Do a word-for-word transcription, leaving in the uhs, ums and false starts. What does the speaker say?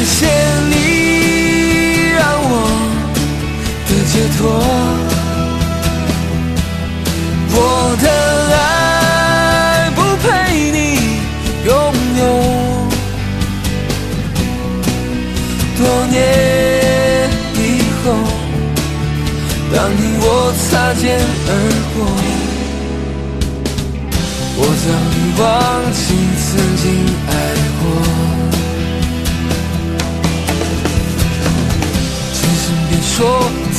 谢你让我的解脱，我的爱不配你拥有。多年以后，当你我擦肩而过，我早已忘记曾经爱过。只是别说